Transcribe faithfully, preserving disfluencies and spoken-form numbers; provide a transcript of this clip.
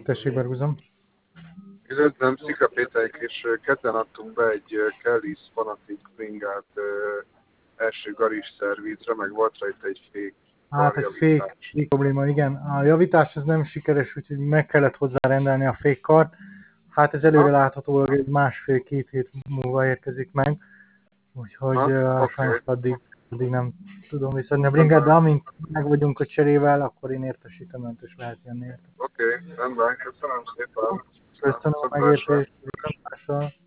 Tessék, Berguzom. Üdvözlöm, Szika Péter, és kedden adtunk be egy Kelly's Fanatic bringát első garis szervízre, meg volt rajta egy fék. Hát egy fék, fék probléma, igen. A javítás az nem sikeres, úgyhogy meg kellett hozzá rendelni a fékkart. Hát ez előre láthatólag egy másfél-két hét múlva érkezik meg. Úgyhogy uh, okay. Sajnos addig, addig nem tudom visszadni a bringát, de amint meg vagyunk a cserével, akkor én értesítem önt, és lehet jönni érte. Oké, okay, rendben, köszönöm szépen. Köszönöm a megértést, viszontlátásra.